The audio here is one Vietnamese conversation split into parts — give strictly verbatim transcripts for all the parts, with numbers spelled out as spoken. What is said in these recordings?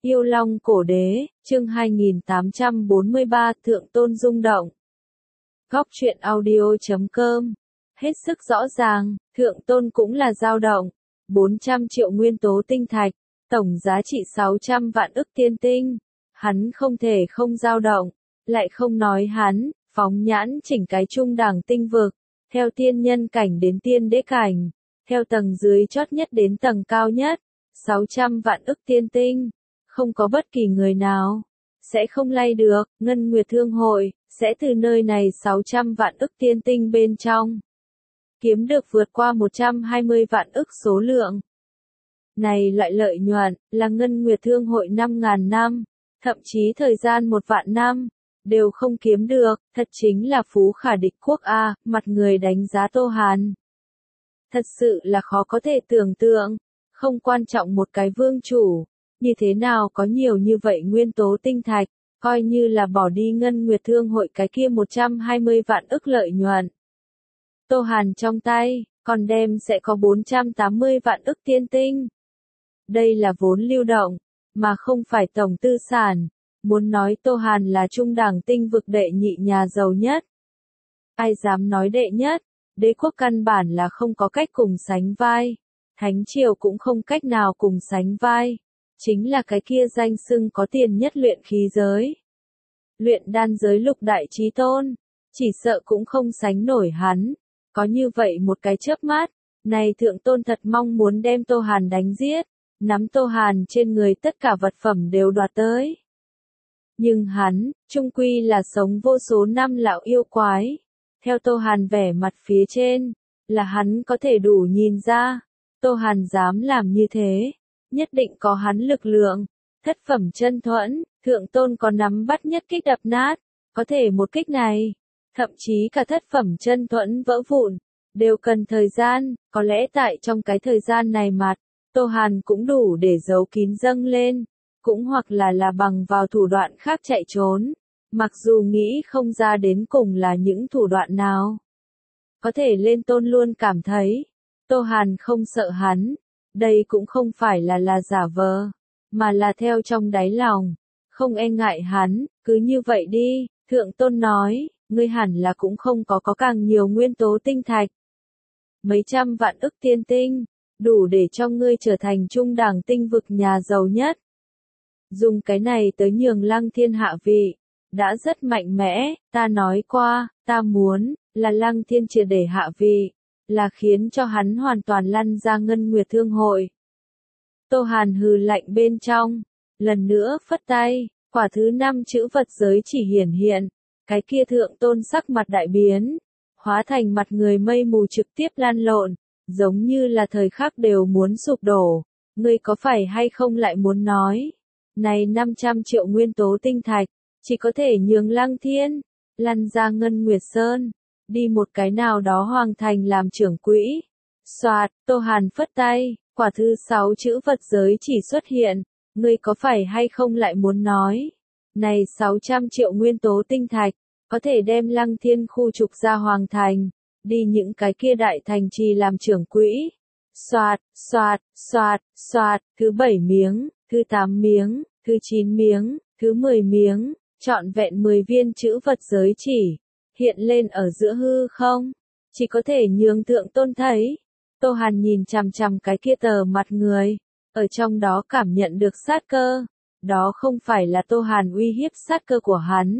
Yêu Long Cổ Đế, chương hai nghìn tám trăm bốn mươi ba, Thượng Tôn rung động. Góc truyện audio chấm com. Hết sức rõ ràng, Thượng Tôn cũng là dao động. bốn trăm triệu nguyên tố tinh thạch, tổng giá trị sáu trăm vạn ức tiên tinh. Hắn không thể không dao động, lại không nói hắn, phóng nhãn chỉnh cái trung đẳng tinh vực, theo tiên nhân cảnh đến tiên đế cảnh, theo tầng dưới chót nhất đến tầng cao nhất, sáu trăm vạn ức tiên tinh. Không có bất kỳ người nào sẽ không lay được, Ngân Nguyệt Thương Hội sẽ từ nơi này sáu trăm vạn ức tiên tinh bên trong kiếm được vượt qua một trăm hai mươi vạn ức số lượng. Này loại lợi nhuận là Ngân Nguyệt Thương Hội năm ngàn năm, thậm chí thời gian một vạn năm đều không kiếm được, thật chính là phú khả địch quốc a, mặt người đánh giá Tô Hàn. Thật sự là khó có thể tưởng tượng, không quan trọng một cái vương chủ như thế nào có nhiều như vậy nguyên tố tinh thạch, coi như là bỏ đi Ngân Nguyệt Thương Hội cái kia một trăm hai mươi vạn ức lợi nhuận. Tô Hàn trong tay, còn đem sẽ có bốn trăm tám mươi vạn ức tiên tinh. Đây là vốn lưu động, mà không phải tổng tư sản. Muốn nói Tô Hàn là trung đẳng tinh vực đệ nhị nhà giàu nhất. Ai dám nói đệ nhất, đế quốc căn bản là không có cách cùng sánh vai. Thánh triều cũng không cách nào cùng sánh vai. Chính là cái kia danh xưng có tiền nhất luyện khí giới. Luyện đan giới lục đại chí tôn, chỉ sợ cũng không sánh nổi hắn. Có như vậy một cái chớp mắt, này Thượng Tôn thật mong muốn đem Tô Hàn đánh giết, nắm Tô Hàn trên người tất cả vật phẩm đều đoạt tới. Nhưng hắn, trung quy là sống vô số năm lão yêu quái. Theo Tô Hàn vẻ mặt phía trên, là hắn có thể đủ nhìn ra, Tô Hàn dám làm như thế. Nhất định có hắn lực lượng, thất phẩm chân thuẫn, Thượng Tôn có nắm bắt nhất kích đập nát, có thể một kích này, thậm chí cả thất phẩm chân thuẫn vỡ vụn, đều cần thời gian, có lẽ tại trong cái thời gian này mặt, Tô Hàn cũng đủ để giấu kín dâng lên, cũng hoặc là là bằng vào thủ đoạn khác chạy trốn, mặc dù nghĩ không ra đến cùng là những thủ đoạn nào. Có thể lên Tôn luôn cảm thấy, Tô Hàn không sợ hắn. Đây cũng không phải là là giả vờ, mà là theo trong đáy lòng, không e ngại hắn, cứ như vậy đi, Thượng Tôn nói, ngươi hẳn là cũng không có có càng nhiều nguyên tố tinh thạch. Mấy trăm vạn ức tiên tinh, đủ để cho ngươi trở thành trung đẳng tinh vực nhà giàu nhất. Dùng cái này tới nhường Lăng Thiên hạ vị, đã rất mạnh mẽ, ta nói qua, ta muốn, là Lăng Thiên triệt để hạ vị. Là khiến cho hắn hoàn toàn lăn ra Ngân Nguyệt Thương Hội. Tô Hàn hừ lạnh bên trong, lần nữa phất tay, quả thứ năm chữ vật giới chỉ hiển hiện, cái kia Thượng Tôn sắc mặt đại biến, hóa thành mặt người mây mù trực tiếp lan lộn, giống như là thời khắc đều muốn sụp đổ. Ngươi có phải hay không lại muốn nói, này năm trăm triệu nguyên tố tinh thạch, chỉ có thể nhường Lăng Thiên, lăn ra Ngân Nguyệt Sơn. Đi một cái nào đó hoàng thành làm trưởng quỹ. Soạt, Tô Hàn phất tay, quả thứ sáu chữ vật giới chỉ xuất hiện, ngươi có phải hay không lại muốn nói, này sáu trăm triệu nguyên tố tinh thạch, có thể đem Lăng Thiên khu trục ra hoàng thành, đi những cái kia đại thành trì làm trưởng quỹ. Soạt, soạt, soạt, soạt, thứ bảy miếng, thứ tám miếng, thứ chín miếng, thứ mười miếng, trọn vẹn mười viên chữ vật giới chỉ. Hiện lên ở giữa hư không, chỉ có thể nhường Thượng Tôn thấy. Tô Hàn nhìn chằm chằm cái kia tờ mặt người, ở trong đó cảm nhận được sát cơ. Đó không phải là Tô Hàn uy hiếp sát cơ của hắn,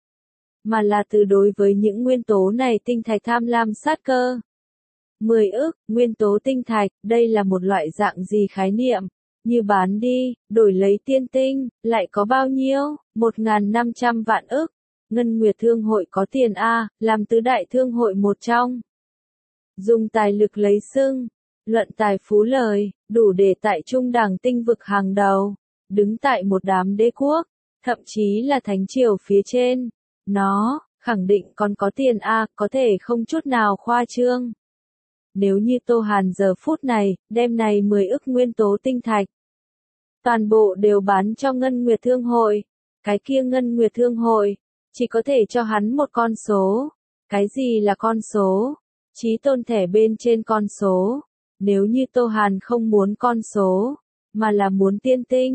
mà là từ đối với những nguyên tố này tinh thạch tham lam sát cơ. mười ức, nguyên tố tinh thạch, đây là một loại dạng gì khái niệm? Như bán đi, đổi lấy tiên tinh, lại có bao nhiêu? một nghìn năm trăm vạn ức. Ngân Nguyệt Thương Hội có tiền A, làm tứ đại thương hội một trong. Dùng tài lực lấy xưng, luận tài phú lời, đủ để tại trung đẳng tinh vực hàng đầu, đứng tại một đám đế quốc, thậm chí là thánh triều phía trên. Nó, khẳng định còn có tiền A, có thể không chút nào khoa trương. Nếu như Tô Hàn giờ phút này, đem này mười ức nguyên tố tinh thạch, toàn bộ đều bán cho Ngân Nguyệt Thương Hội, cái kia Ngân Nguyệt Thương Hội chỉ có thể cho hắn một con số. Cái gì là con số? Chí tôn thẻ bên trên con số. Nếu như Tô Hàn không muốn con số, mà là muốn tiên tinh,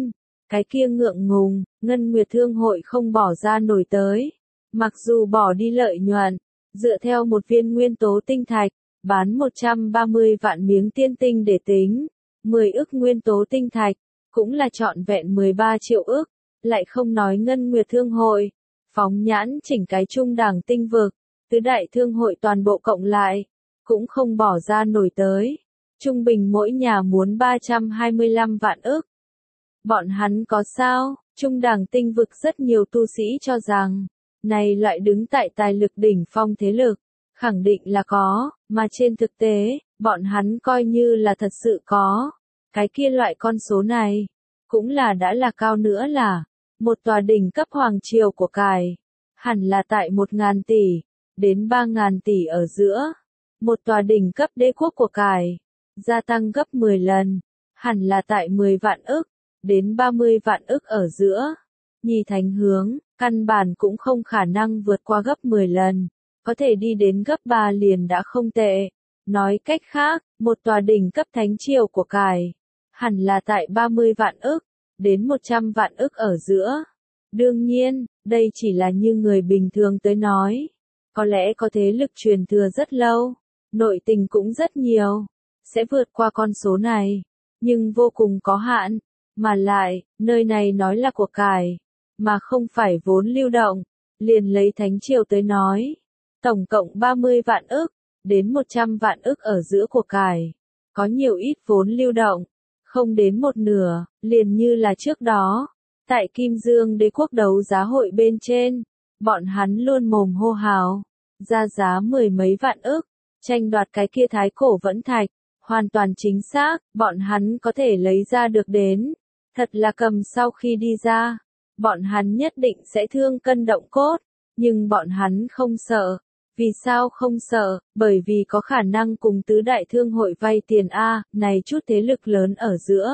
Cái kia ngượng ngùng, Ngân Nguyệt Thương hội không bỏ ra nổi tới. Mặc dù bỏ đi lợi nhuận, dựa theo một viên nguyên tố tinh thạch, bán một trăm ba mươi vạn miếng tiên tinh để tính, mười ức nguyên tố tinh thạch, cũng là trọn vẹn mười ba triệu ức, lại không nói Ngân Nguyệt Thương hội, phóng nhãn chỉnh cái trung đẳng tinh vực, tứ đại thương hội toàn bộ cộng lại, cũng không bỏ ra nổi tới, trung bình mỗi nhà muốn ba trăm hai mươi lăm vạn ức. Bọn hắn có sao? Trung đẳng tinh vực rất nhiều tu sĩ cho rằng, này loại đứng tại tài lực đỉnh phong thế lực, khẳng định là có, mà trên thực tế, bọn hắn coi như là thật sự có. Cái kia loại con số này, cũng là đã là cao nữa là, một tòa đỉnh cấp hoàng triều của cải, hẳn là tại một ngàn tỷ, đến ba ngàn tỷ ở giữa. Một tòa đỉnh cấp đế quốc của cải, gia tăng gấp mười lần, hẳn là tại mười vạn ức, đến ba mươi vạn ức ở giữa. Nhi thánh hướng, căn bản cũng không khả năng vượt qua gấp mười lần, có thể đi đến gấp ba liền đã không tệ. Nói cách khác, một tòa đỉnh cấp thánh triều của cải, hẳn là tại ba mươi vạn ức, đến một trăm vạn ức ở giữa. Đương nhiên, đây chỉ là như người bình thường tới nói. Có lẽ có thế lực truyền thừa rất lâu, nội tình cũng rất nhiều, sẽ vượt qua con số này, nhưng vô cùng có hạn. Mà lại, nơi này nói là của cải, mà không phải vốn lưu động, liền lấy thánh triều tới nói. Tổng cộng ba mươi vạn ức, đến một trăm vạn ức ở giữa của cải. Có nhiều ít vốn lưu động, không đến một nửa, liền như là trước đó. Tại Kim Dương Đế quốc đấu giá hội bên trên, bọn hắn luôn mồm hô hào, ra giá mười mấy vạn ức, tranh đoạt cái kia thái cổ vẫn thạch. Hoàn toàn chính xác, bọn hắn có thể lấy ra được đến. Thật là cầm sau khi đi ra, bọn hắn nhất định sẽ thương cân động cốt, nhưng bọn hắn không sợ. Vì sao không sợ? Bởi vì có khả năng cùng tứ đại thương hội vay tiền A, này chút thế lực lớn ở giữa.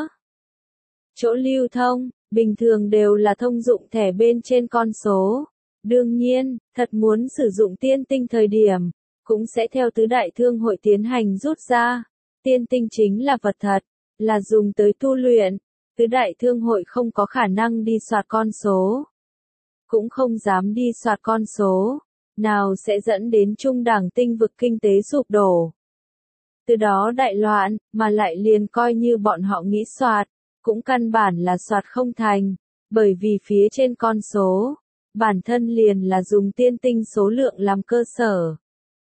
Chỗ lưu thông, bình thường đều là thông dụng thẻ bên trên con số. Đương nhiên, thật muốn sử dụng tiên tinh thời điểm, cũng sẽ theo tứ đại thương hội tiến hành rút ra. Tiên tinh chính là vật thật, là dùng tới tu luyện. Tứ đại thương hội không có khả năng đi soạt con số. Cũng không dám đi soạt con số. Nào sẽ dẫn đến trung đẳng tinh vực kinh tế sụp đổ. Từ đó đại loạn, mà lại liền coi như bọn họ nghĩ soạt, cũng căn bản là soạt không thành. Bởi vì phía trên con số, bản thân liền là dùng tiên tinh số lượng làm cơ sở.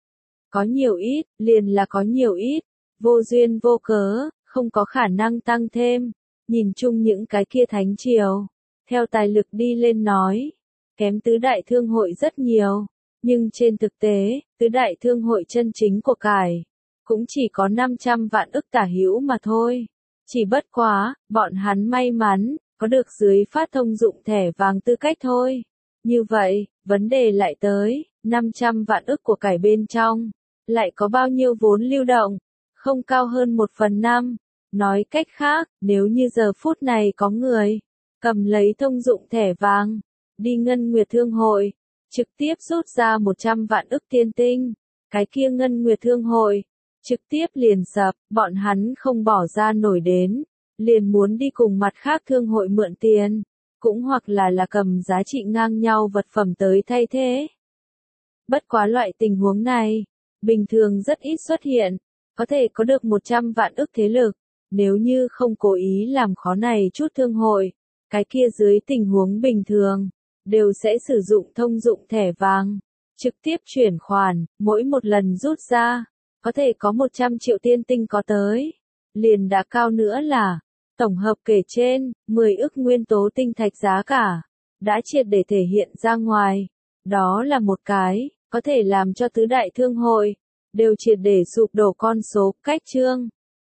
Có nhiều ít, liền là có nhiều ít, vô duyên vô cớ, không có khả năng tăng thêm. Nhìn chung những cái kia thánh triều, theo tài lực đi lên nói, kém tứ đại thương hội rất nhiều, nhưng trên thực tế, tứ đại thương hội chân chính của cải, cũng chỉ có năm trăm vạn ức tả hữu mà thôi. Chỉ bất quá, bọn hắn may mắn, có được dưới phát thông dụng thẻ vàng tư cách thôi. Như vậy, vấn đề lại tới, năm trăm vạn ức của cải bên trong, lại có bao nhiêu vốn lưu động, không cao hơn một phần năm. Nói cách khác, nếu như giờ phút này có người, cầm lấy thông dụng thẻ vàng, đi Ngân Nguyệt Thương hội, trực tiếp rút ra một trăm vạn ức tiên tinh, cái kia Ngân Nguyệt Thương hội, trực tiếp liền sập, bọn hắn không bỏ ra nổi đến, liền muốn đi cùng mặt khác thương hội mượn tiền, cũng hoặc là là cầm giá trị ngang nhau vật phẩm tới thay thế. Bất quá loại tình huống này, bình thường rất ít xuất hiện, có thể có được một trăm vạn ức thế lực. Nếu như không cố ý làm khó này chút thương hội, cái kia dưới tình huống bình thường, đều sẽ sử dụng thông dụng thẻ vàng, trực tiếp chuyển khoản, mỗi một lần rút ra, có thể có một trăm triệu tiên tinh có tới. Liền đã cao nữa là, tổng hợp kể trên, mười ức nguyên tố tinh thạch giá cả, đã triệt để thể hiện ra ngoài. Đó là một cái, có thể làm cho tứ đại thương hội, đều triệt để sụp đổ con số, cách chương.